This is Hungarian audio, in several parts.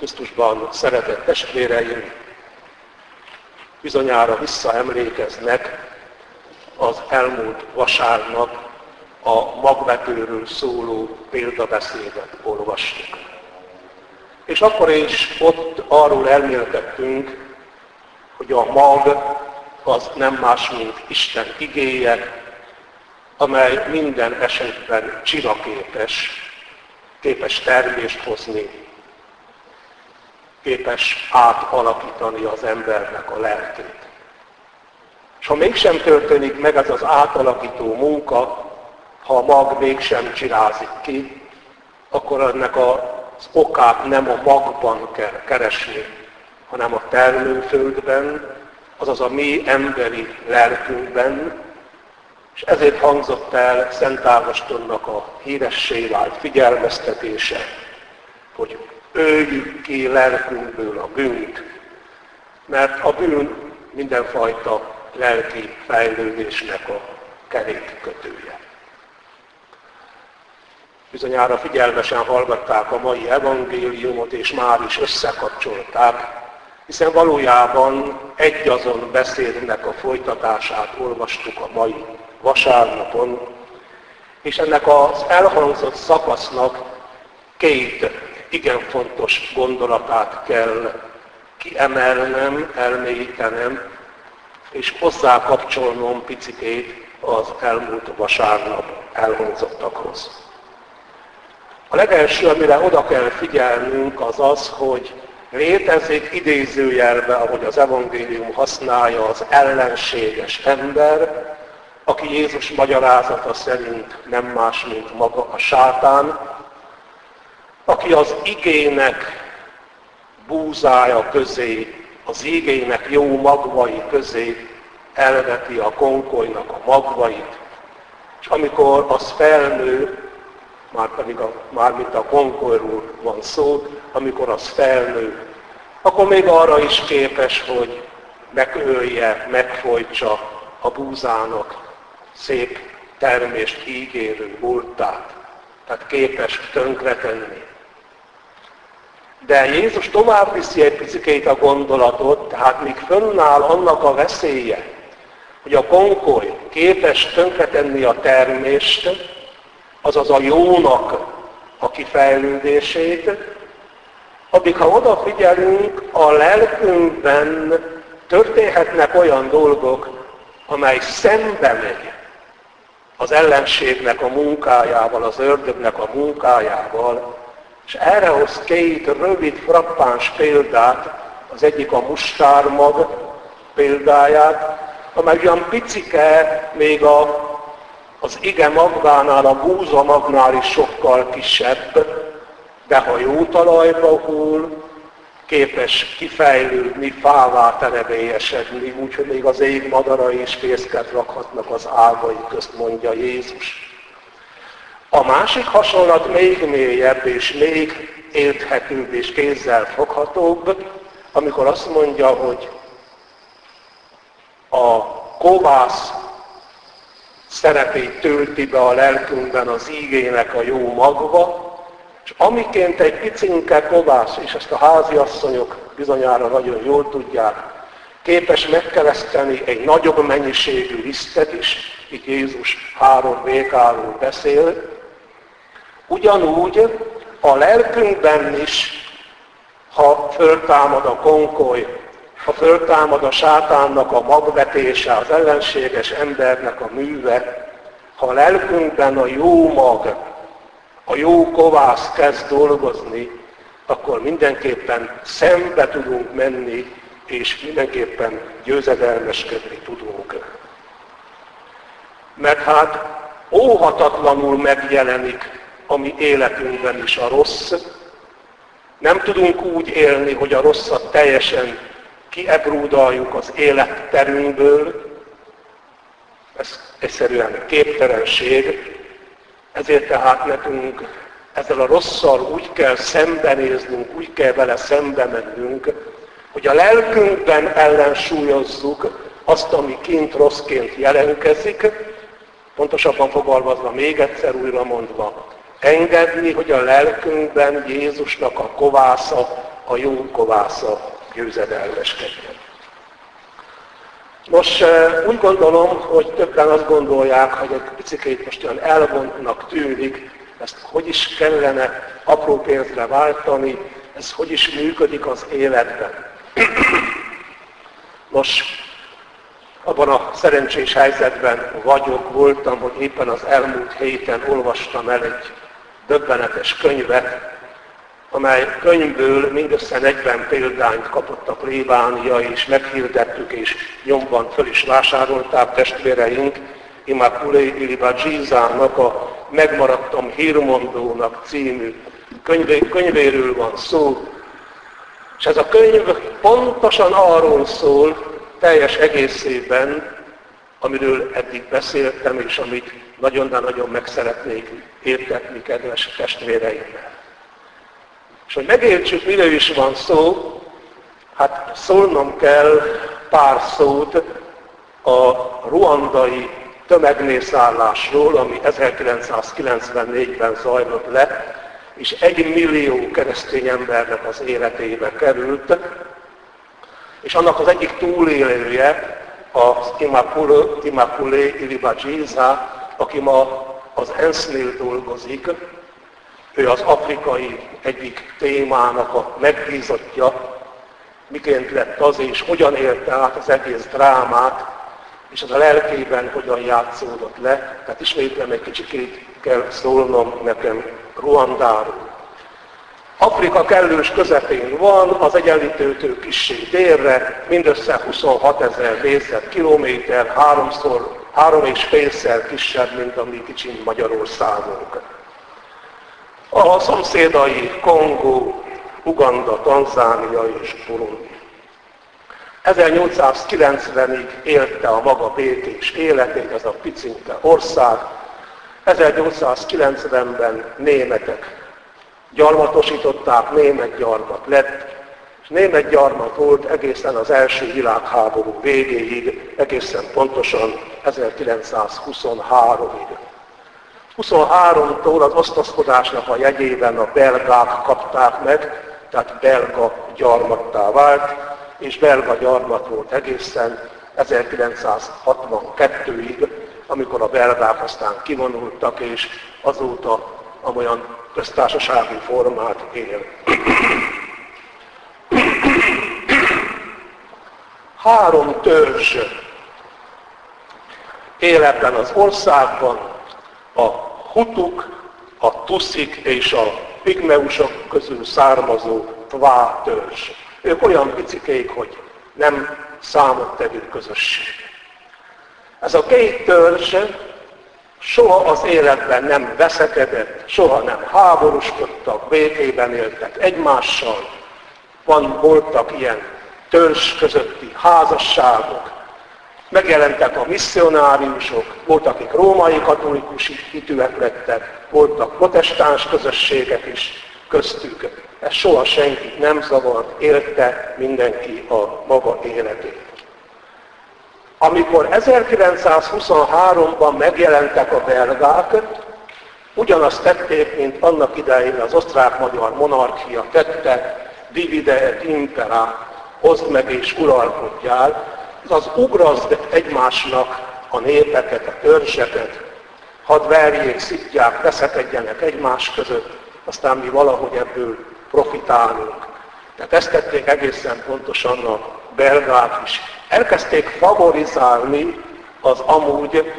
Krisztusban szeretett testvéreim, bizonyára visszaemlékeznek, az elmúlt vasárnap a magvetőről szóló példabeszédet olvastuk. És akkor is ott arról elmélkedtünk, hogy a mag az nem más, mint Isten igéje, amely minden esetben képes termést hozni, képes átalakítani az embernek a lelkét. És ha mégsem történik meg ez az átalakító munka, ha a mag mégsem csirázik ki, akkor ennek az okát nem a magban kell keresni, hanem a termőföldben, azaz a mi emberi lelkünkben, és ezért hangzott el Szent Ágostonnak a híressé vált figyelmeztetése, hogy öljük ki lelkünkből a bűnt, mert a bűn mindenfajta lelki fejlődésnek a kerékkötője. Bizonyára figyelmesen hallgatták a mai evangéliumot, és már is összekapcsolták, hiszen valójában egyazon beszédnek a folytatását olvastuk a mai vasárnapon, és ennek az elhangzott szakasznak két igen fontos gondolatát kell kiemelnem, elmélyítenem, és hozzákapcsolnom picikét az elmúlt vasárnap elhangzottakhoz. A legelső, amire oda kell figyelnünk, az az, hogy létezik idézőjelben, ahogy az evangélium használja, az ellenséges ember, aki Jézus magyarázata szerint nem más, mint maga a sátán, aki az igének búzája közé, az igének jó magvai közé elveti a konkolynak a magvait, és amikor az felnő, mármint a konkolyról van szó, amikor az felnő, akkor még arra is képes, hogy megölje, megfojtsa a búzának szép termést ígérő voltát. Tehát képes tönkretenni. De Jézus tovább viszi egy picikét a gondolatot, tehát míg fönnáll annak a veszélye, hogy a konkoly képes tönkretenni a termést, azaz a jónak a kifejlődését, addig, ha odafigyelünk, a lelkünkben történhetnek olyan dolgok, amely szembe megy az ellenségnek a munkájával, az ördögnek a munkájával, és erre hoz két rövid, frappáns példát, az egyik a mustármag példáját, amely olyan picike, még az ige magvánál, a búza magnál is sokkal kisebb, de ha jó talajba hull, képes kifejlődni, fává terebélyesedni, úgyhogy még az ég madarai is fészket rakhatnak az ágai közt, mondja Jézus. A másik hasonlat még mélyebb és még érthetőbb és kézzel foghatóbb, amikor azt mondja, hogy a kovász szerepét tölti be a lelkünkben az ígének a jó magva, és amiként egy picinke kovász, és ezt a háziasszonyok bizonyára nagyon jól tudják, képes megkeresztelni egy nagyobb mennyiségű lisztet is, itt Jézus 3 békáról beszél, ugyanúgy a lelkünkben is, ha föltámad a konkoly, ha föltámad a sátánnak a magvetése, az ellenséges embernek a műve, ha a lelkünkben a jó mag, a jó kovász kezd dolgozni, akkor mindenképpen szembe tudunk menni, és mindenképpen győzedelmeskedni tudunk. Mert hát óhatatlanul megjelenik a mi életünkben is a rossz. Nem tudunk úgy élni, hogy a rosszat teljesen kiebrúdaljuk az életterünkből. Ez egyszerűen képtelenség. Ezért tehát nekünk ezzel a rosszal úgy kell szembenéznünk, úgy kell vele szembe mennünk, hogy a lelkünkben ellensúlyozzuk azt, ami kint rosszként jelentkezik, pontosabban fogalmazva, még egyszer újra mondva, engedni, hogy a lelkünkben Jézusnak a kovásza a jó kovásza győzedelmeskedjen. Nos, úgy gondolom, hogy többen azt gondolják, hogy egy picikét most olyan elvontnak tűnik, ezt hogy is kellene apró pénzre váltani, ez hogy is működik az életben. Nos, abban a szerencsés helyzetben voltam, hogy éppen az elmúlt héten olvastam el egy döbbenetes könyvet, amely könyvből mindössze 40 példányt kapott a plébánia, és meghirdettük, és nyomban föl is vásárolták testvéreink, Immaculée Ilibagizának a Megmaradtam hírmondónak című könyvéről van szó. És ez a könyv pontosan arról szól, teljes egészében, amiről eddig beszéltem, és amit nagyon meg szeretnék értetni kedves testvéreimmel. És hogy megértsük, miről is van szó, hát szólnom kell pár szót a ruandai tömegmészállásról, ami 1994-ben zajlott le, és 1 millió keresztény embernek az életébe került, és annak az egyik túlélője az Immaculée Ilibagizá, aki ma az ENSZ-nél dolgozik. Ő az afrikai egyik témának a megbízottja, miként lett az, és hogyan élte át az egész drámát, és az a lelkében hogyan játszódott le. Tehát ismétlem egy kicsit kell szólnom nekem Ruandáról. Afrika kellős közepén van, az Egyenlítőtől kissé délre, mindössze 26 000 négyzetkilométer, 3,5-szer kisebb, mint a mi kicsi Magyarországunk. A szomszédai Kongó, Uganda, Tanzánia és Burundi. 1890-ig élte a maga békés életét ez a picinke ország. 1890-ben németek gyarmatosították, német gyarmat lett, és német gyarmat volt egészen az első világháború végéig, egészen pontosan 1923-ig. 23-tól az osztozkodásnak a jegyében a belgák kapták meg, tehát belga gyarmattá vált, és belga gyarmat volt egészen 1962-ig, amikor a belgák aztán kivonultak, és azóta amolyan köztársasági formát él. 3 törzs él ebben az országban, a hutuk, a tuszik és a pigmeusok közül származó tvá törzs. Ők olyan picikék, hogy nem számottevő közösség. Ez a 2 törzs soha az életben nem veszekedett, soha nem háborúskodtak, békében éltek egymással. Voltak ilyen törzs közötti házasságok, megjelentek a misszionáriusok, voltak, akik római katolikus hitűek lettek, voltak protestáns közösségek is köztük. Ez soha senkit nem zavart, élte mindenki a maga életét. Amikor 1923-ban megjelentek a belgák, ugyanazt tették, mint annak idején az osztrák-magyar monarchia tette, divide et impera, hozd meg és uralkodjál, az ugrazd egymásnak a népeket, a törzseket, hadd verjék, szitják, veszekedjenek egymás között, aztán mi valahogy ebből profitálunk. Tehát ezt tették egészen pontosan a belgák is. Elkezdték favorizálni az amúgy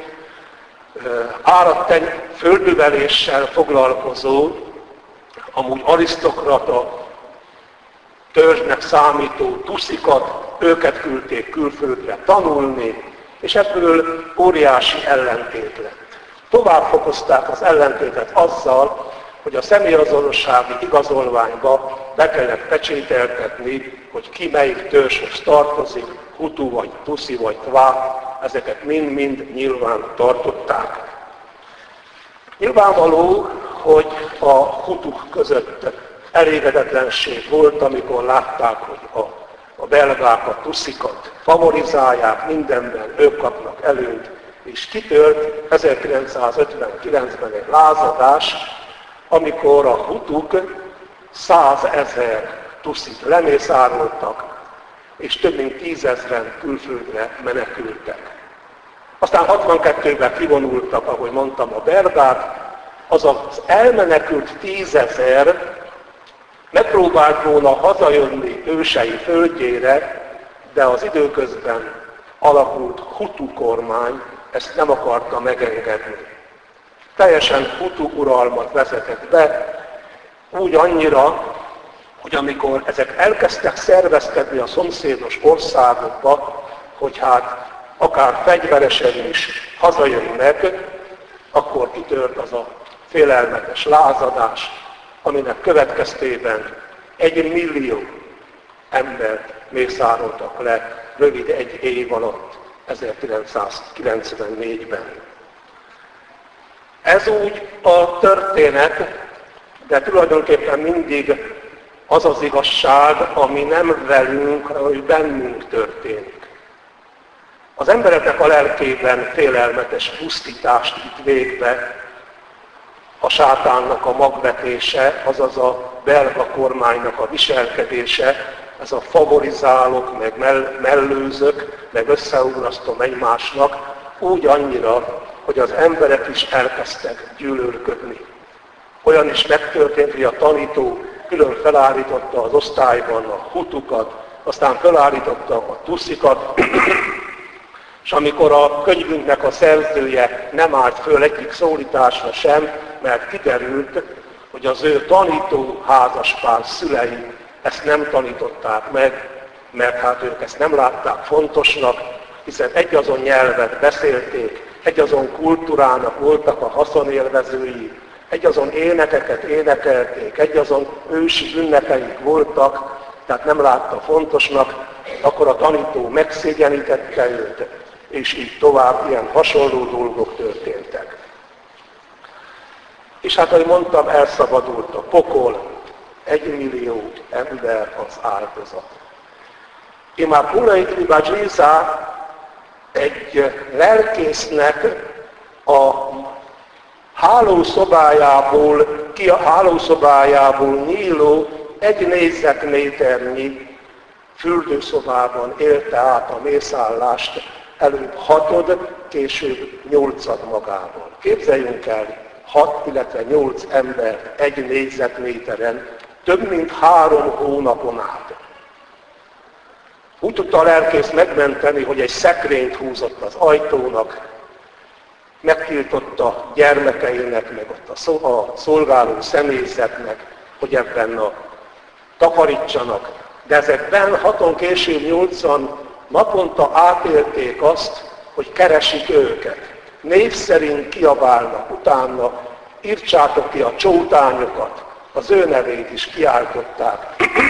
földműveléssel foglalkozó, amúgy arisztokrata törzsnek számító tuszikat, őket küldték külföldre tanulni, és ebből óriási ellentét lett. Tovább fokozták az ellentétet azzal, hogy a személyazonossági igazolványba be kellett pecsételtetni, hogy ki melyik törzshöz tartozik, hutu vagy tuszi vagy tvá, ezeket mind-mind nyilván tartották. Nyilvánvaló, hogy a hutuk között elégedetlenség volt, amikor látták, hogy a belgák a tuszikat favorizálják, mindenben ők kapnak előnyt, és kitört 1959-ben egy lázadás, amikor a hutuk 100 000 tuszit lemészároltak, és több mint 10 000 külföldre menekültek. Aztán 62-ben kivonultak, ahogy mondtam, a Berdák, az az elmenekült 10 000 megpróbált volna hazajönni ősei földjére, de az időközben alakult Hutu kormány ezt nem akarta megengedni. Teljesen Hutu uralmat vezetett be, úgy annyira, hogy amikor ezek elkezdtek szervezkedni a szomszédos országokba, hogy hát akár fegyveresen is hazajönnek, akkor kitört az a félelmetes lázadás, aminek következtében 1 millió embert mészároltak le rövid 1 év alatt, 1994-ben. Ez úgy a történet, de tulajdonképpen mindig az az igazság, ami nem velünk, hanem bennünk történik. Az embereknek a lelkében félelmetes pusztítást vitt végbe a sátánnak a magvetése, azaz a belga kormánynak a viselkedése, ez a favorizálok, meg mellőzök, meg összeugrasztom egymásnak, úgy annyira, hogy az emberek is elkezdtek gyűlölködni. Olyan is megtörtént, hogy a tanító külön felállította az osztályban a hutukat, aztán felállította a tuszikat, és amikor a könyvünknek a szerzője nem állt föl egyik szólításra sem, mert kiderült, hogy az ő tanító házaspár szülei ezt nem tanították meg, mert hát ők ezt nem látták fontosnak, hiszen egyazon nyelvet beszélték, egyazon kultúrának voltak a haszonélvezői, egyazon énekeket énekelték, egyazon ősi ünnepeik voltak, tehát nem látta fontosnak, akkor a tanító megszégyenítette őt, és így tovább ilyen hasonló dolgok történtek. És hát, ahogy mondtam, elszabadult a pokol, 1 millió ember az áldozat. Imá Pulai Tribadzsiza egy lelkésznek a hálószobájából nyíló 1 négyzetméternyi fürdőszobában élte át a mészállást, előbb 6, később 8 magával. Képzeljünk el 6, illetve 8 embert 1 négyzetméteren, több mint 3 hónapon át. Úgy tudta a lelkész megmenteni, hogy egy szekrényt húzott az ajtónak, megtiltotta gyermekeinek, meg ott a szolgáló személyzetnek, hogy ebben takarítsanak. De ezekben 6-on később 8-an naponta átélték azt, hogy keresik őket. Név szerint kiabálnak utána, írtsátok ki a csótányokat, az ő nevét is kiáltották.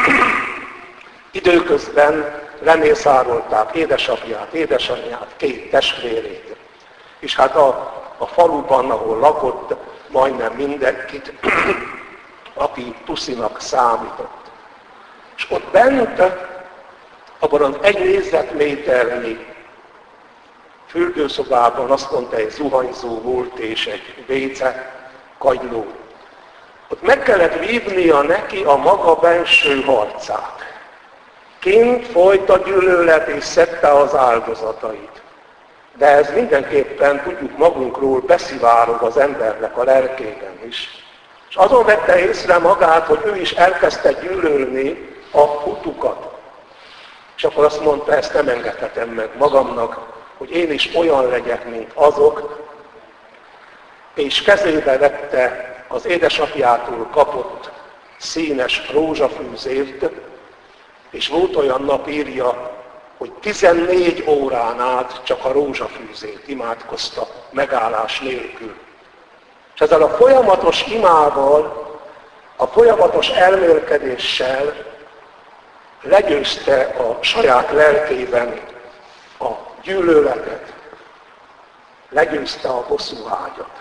Időközben lemészárolták édesapját, édesanyját, 2 testvérét. És hát a faluban, ahol lakott, majdnem mindenkit, aki tuszinak számított. És ott bent, abban 1 négyzetméternyi fürdőszobában azt mondta, egy zuhanyzó volt és egy véce kagyló. Ott meg kellett vívnia neki a maga benső harcát. Kint folyt a gyűlölet és szedte az áldozatait. De ez mindenképpen, tudjuk magunkról, beszivárog az embernek a lelkében is. És azon vette észre magát, hogy ő is elkezdte gyűlölni a hutukat. És akkor azt mondta, ezt nem engedhetem meg magamnak, hogy én is olyan legyek, mint azok, és kezébe vette az édesapjától kapott színes rózsafűzért, és volt olyan nap, írja, hogy 14 órán át csak a rózsafűzért imádkozta megállás nélkül. És ezzel a folyamatos imával, a folyamatos elmélkedéssel legyőzte a saját lelkében a gyűlöletet, legyőzte a bosszúvágyat.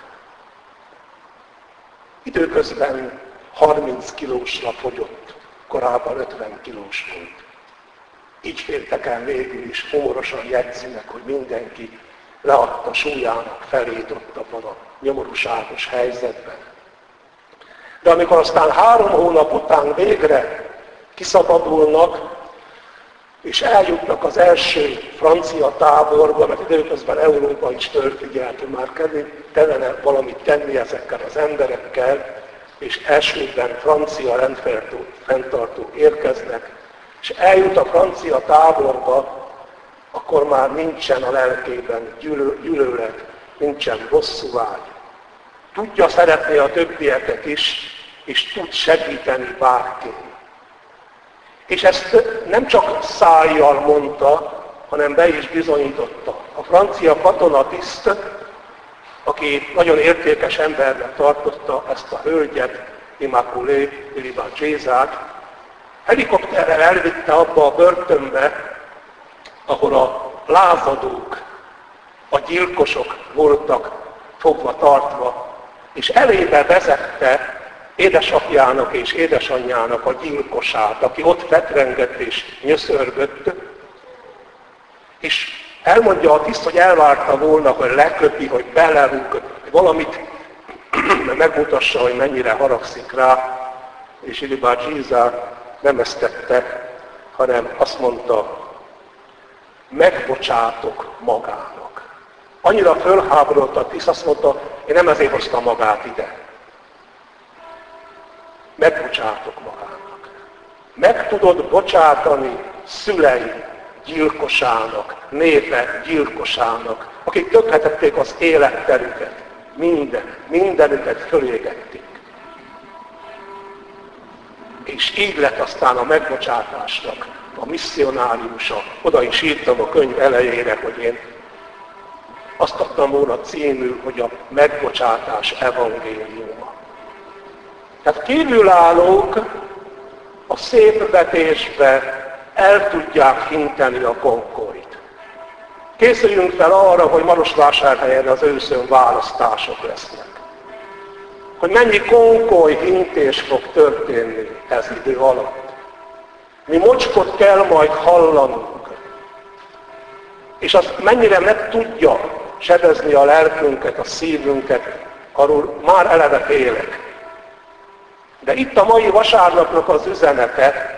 Időközben 30 kilósra fogyott, korábban 50 kilós volt. Így fértek el végül is, humorosan jegyzinek, hogy mindenki leadta súlyának felét ott abban a nyomorúságos helyzetben. De amikor aztán 3 hónap után végre kiszabadulnak, és eljutnak az első francia táborba, mert időközben Európa is fölfigyelti, már kellene valamit tenni ezekkel az emberekkel, és elsőben francia rendfenntartók érkeznek, és eljut a francia táborba, akkor már nincsen a lelkében gyűlölet, nincsen bosszúvágy. Tudja szeretni a többieket is, és tud segíteni bárkin. És ezt nem csak szájjal mondta, hanem be is bizonyította. A francia katonatiszt, aki nagyon értékes embernek tartotta ezt a hölgyet, Immaculée Iribargésát, helikopterrel elvitte abba a börtönbe, ahol a lázadók, a gyilkosok voltak fogva tartva, és elébe vezette édesapjának és édesanyjának a gyilkosát, aki ott fetrengett és nyöszörgött, és elmondja a tiszt, hogy elvárta volna, hogy leköpi, hogy belerúg, hogy valamit megmutassa, hogy mennyire haragszik rá, és Iribargésá nem ezt tette, hanem azt mondta, megbocsátok magának. Annyira fölháborodott a tiszt, azt mondta, én nem ezért hoztam magát ide. Megbocsátok magának. Meg tudod bocsátani szülei gyilkosának, népe gyilkosának, akik tönkretették az életterüket, mindenüket fölégették. És így lett aztán a megbocsátásnak a misszionáriusa. Oda is írtam a könyv elejére, hogy én azt adtam volna címül, hogy a megbocsátás evangéliuma. Tehát kívülállók a szépvetésbe el tudják hinteni a konkolyt. Készüljünk fel arra, hogy Marosvásárhelyen az őszön választások lesznek. Hogy mennyi konkoly hintés fog történni ez idő alatt. Mi mocskot kell majd hallanunk. És az mennyire meg tudja sebezni a lelkünket, a szívünket, arról már eleve félek. De itt a mai vasárnapnak az üzenete,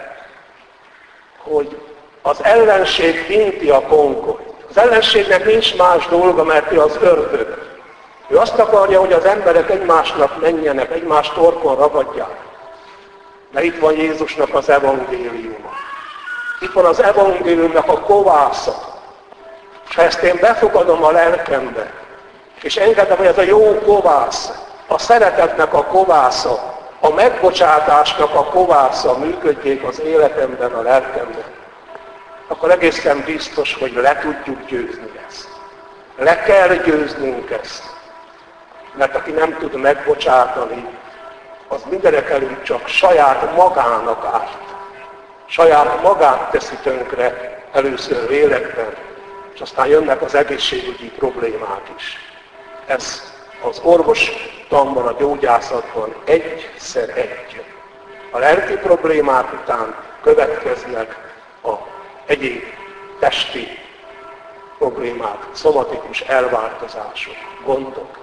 hogy az ellenség hinti a konkolyt. Az ellenségnek nincs más dolga, mert ő az ördög. Ő azt akarja, hogy az emberek egymásnak menjenek, egymás torkon ragadják. De itt van Jézusnak az evangéliuma. Itt van az evangéliumnak a kovásza. És ha ezt én befogadom a lelkembe, és engedem, hogy ez a jó kovász, a szeretetnek a kovásza, a megbocsátásnak a kovásza működjék az életemben, a lelkemben, akkor egészen biztos, hogy le tudjuk győzni ezt. Le kell győznünk ezt. Mert aki nem tud megbocsátani, az mindenek előtt csak saját magának árt. Saját magát teszi tönkre először lélekben, és aztán jönnek az egészségügyi problémák is. Ez az orvostanban, a gyógyászatban egyszer egy. A lelki problémák után következnek a egyéb testi problémák, szomatikus elváltozások, gondok.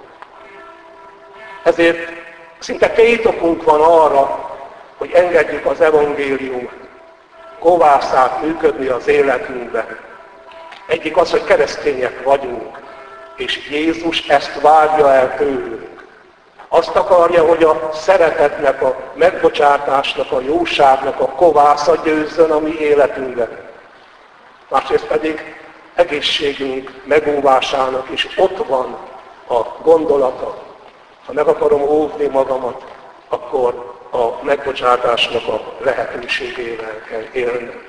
Ezért szinte két okunk van arra, hogy engedjük az evangélium kovászát működni az életünkben. Egyik az, hogy keresztények vagyunk, és Jézus ezt várja el tőlünk. Azt akarja, hogy a szeretetnek, a megbocsátásnak, a jóságnak a kovásza győzzön a mi életünkben. Másrészt pedig egészségünk megóvásának is ott van a gondolata. Ha meg akarom óvni magamat, akkor a megbocsátásnak a lehetőségével kell élni.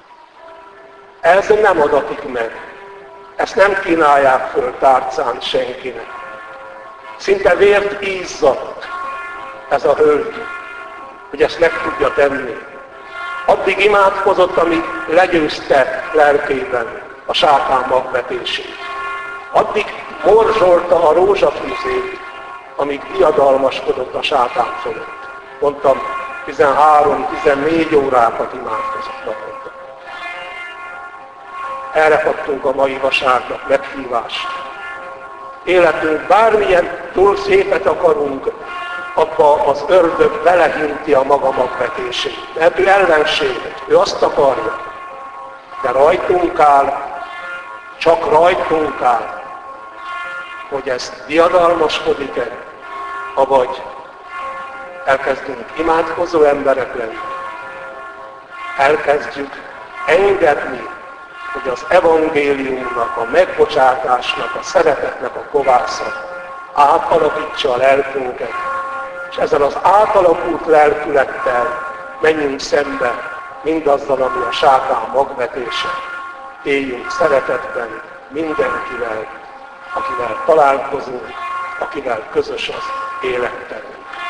Ez nem adatik meg. Ezt nem kínálják föl tárcán senkinek. Szinte vért ízzadt ez a hölgy, hogy ezt meg tudja tenni. Addig imádkozott, amíg legyőzte lelkében a sátán magvetését. Addig morzsolta a rózsafűzét, amíg diadalmaskodott a sátán fölött. Mondtam, 13-14 órákat imádkozott naponta. Erre kaptunk a mai vasárnap meghívást. Életünk bármilyen túl szépet akarunk, abba az ördög belehinti a maga magvetését. Mert ő ellenség, ő azt akarja. De rajtunk áll, csak rajtunk áll, hogy ez diadalmaskodik-e, avagy elkezdünk imádkozó emberek lenni. Elkezdjük engedni, hogy az evangéliumnak, a megbocsátásnak, a szeretetnek a kovásza átalakítsa a lelkünket, és ezzel az átalakult lelkülettel menjünk szembe mindazzal, ami a sátán magvetése. Éljünk szeretetben mindenkivel, akivel találkozunk, akivel közös az életünk.